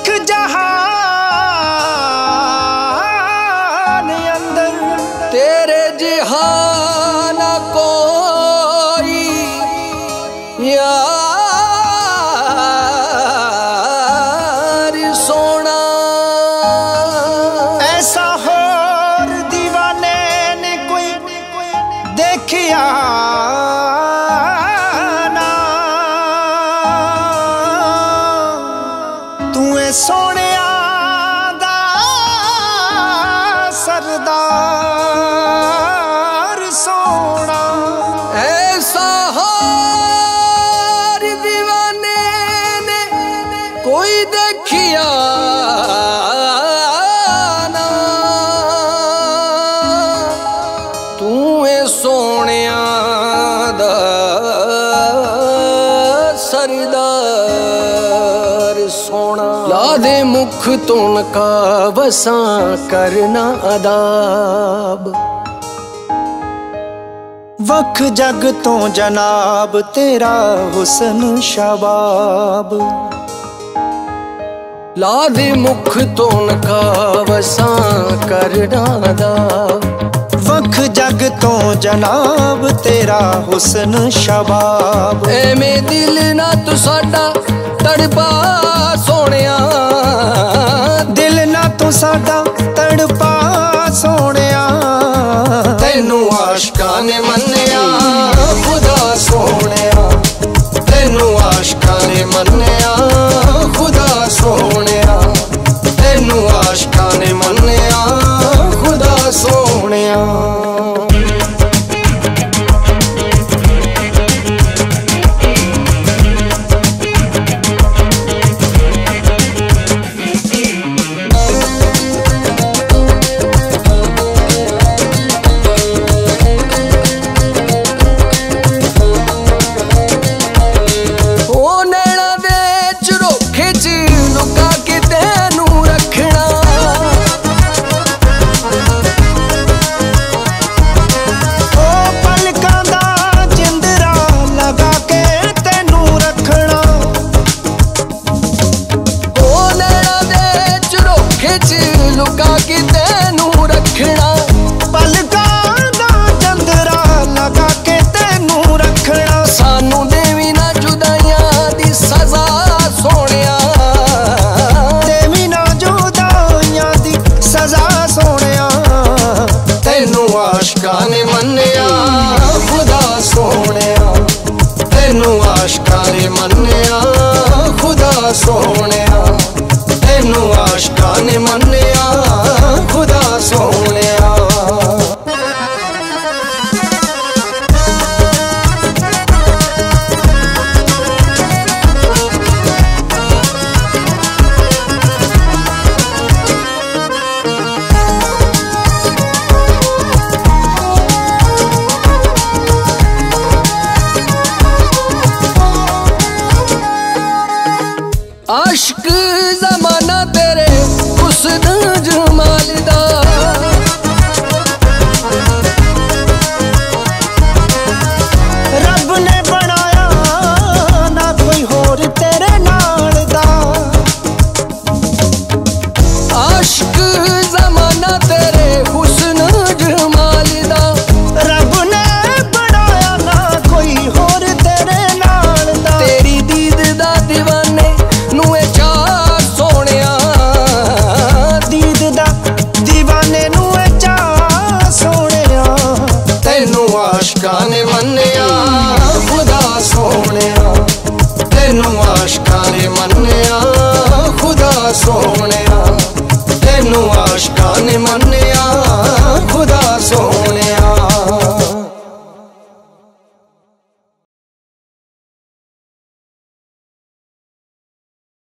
लख जहान अंदर तेरे जहान कोई यार सोना। ऐसा होर दीवाने ने कोई देखिया ना। तू सोनिया दा सरदार सोना। ऐसा हार दीवाने ने कोई देखिया ना। तू सोनिया दा सरदार सोना। ला दे मुख तो नकावसा करना अदाब। वख जग तो जनाब तेरा हुस्न शबाब। ला दे मुख तो नकावसा करना अदाब। वख जग तो जनाब तेरा हुस्न शबाब। एवें दिल ना तू साडा तड़पा सोनिया। दिल ना तू साडा तड़पा सोनिया। तैनू आशिकां ने मन्निया खुदा सोनिया। तैनू आशिकां ने मन्निया खुदा सोनिया। तैनू आशिकां ने मन्निया खुदा सोनिया। लुका के तेनू रखना। पलकां दा चंदरा लगा के तेनू रखना। सानू देवी ना जुदाइयां दी सजा सोनिया। देवी ना जुदाइयां दी सजा सोनिया। तैनू आशिकां ने मन्निया खुदा सोनिया। तैनू आशिकां ने मन्निया खुदा सोनिया। तैनू आशिकां ने मन्निया खुदा सोनिया। आशिक जमाना तेरे हुस्न जमाल दा। रब ने बनाया ना कोई होर तेरे नाल दा। आशिक जमाना तेरे हुस्न जमाल दा। रब ने बनाया ना कोई होर तेरे नाल दा। तेरी दीद दा दीवाने नुए चाह सोनिया। दीद दा दीवाने नुए चाह सोनिया। तैनू आशिकां ने मन्निया खुदा सोनिया। तैनू आशिकां ने मन्निया खुदा सोनिया। तैनू आशिकां ने मन्निया खुदा सोनिया।